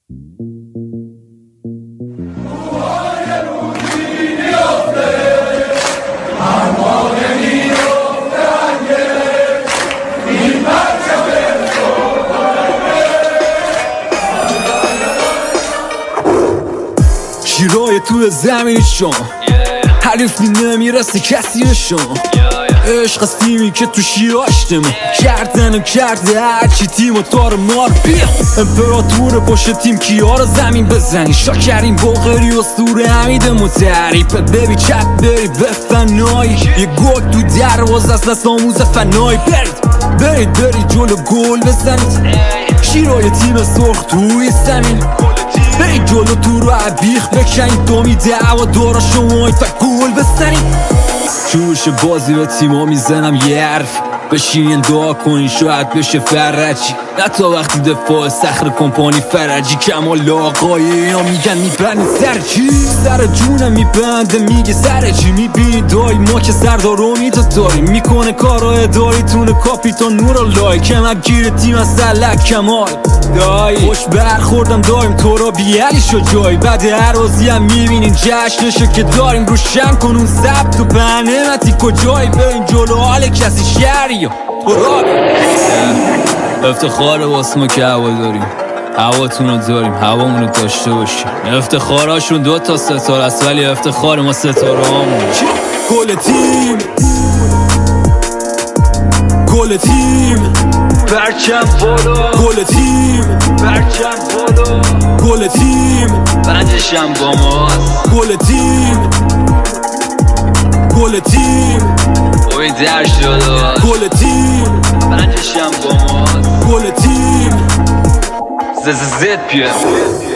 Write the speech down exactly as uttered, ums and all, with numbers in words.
شیرای تو زمین شما حریفی نمیرسه کسی به شما عشق از تیمی که تو شیاشتمه کردن و کرده هرچی تیم و تار مار بیا امپراتور پشت تیم کیا رو زمین بزنی شاکرین باقری و سور حمید متحری ببی چپ بری به فنایی یه گل تو دروازه است دست آموز فنایی برید برید برید جلو گل بزنید شیرای تیم سرخ توی زمین برید جلو تو رو عبیخ بکنید دومی دعوا دارا شمایید و گل بزنید جوش بازی به تیما میزنم یه حرف بشین دعا کنین شاید بشه فرجی نه تا وقتی دفاع صخر کمپانی فرجی کمال آقای اینا میگن میبنده سر چی سر جونم میبنده میگه سر چی میبینی دایی ما که سردار امیدو داریم میکنه کارا اداری تونه کاپیتان نور لای کمک گیر تیم از سلک کمال دایی خوش برخوردم داریم تو را بیالی شو جایی بعد هر بازی هم میبینین جشنشو که داریم روشن کن اون ثبت و بنمتی کجایی برین جلو حال کسی شهری افتخار واسه ما که هوا داریم هواتون رو داریم هوامون رو داشته باشیم افتخاراشون دو تا ستاره است ولی افتخار ما ستاره همون گل تیم گل تیم برچم بالا گل تیم برچم بالا گل تیم بندشم با ماست گل تیم گل تیم اوی در شده گل تیم بندشم با ماست گل تیم زد زد پیه